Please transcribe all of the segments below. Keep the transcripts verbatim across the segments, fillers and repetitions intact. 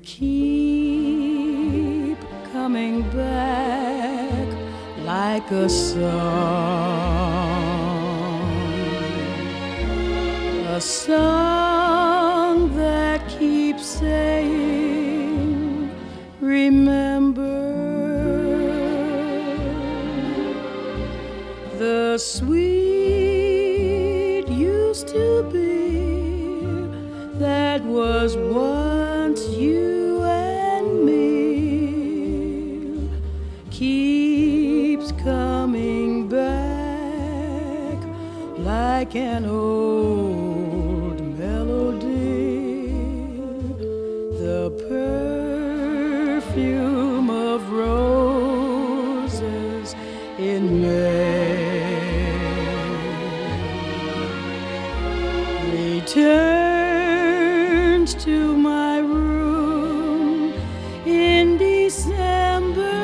keep coming back like a song, a song that keeps saying, remember the sweet used to be that was once you and me, keeps coming back like an old melody, the perfume of roses in May returns to my room in December,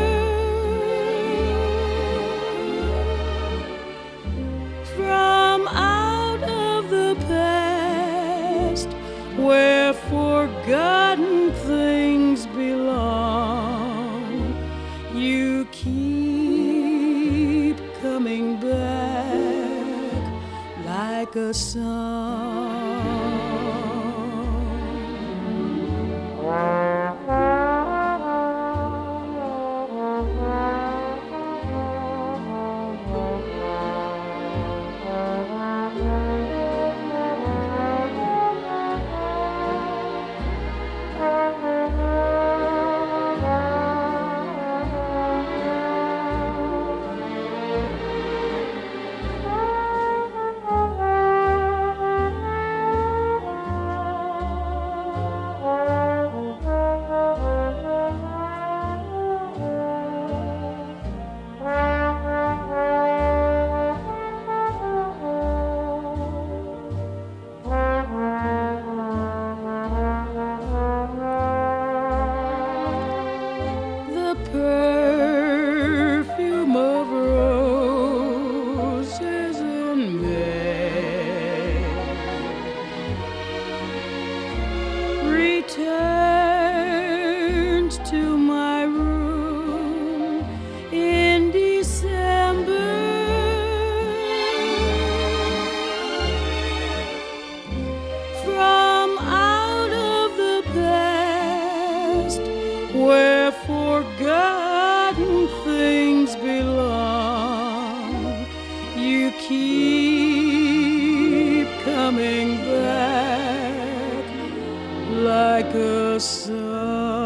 from out of the past where forgotten things belong. You keep coming back like a song. Perfume of roses in May returns to my room in December, from out of the past where forgotten things belong. You keep coming back like a song.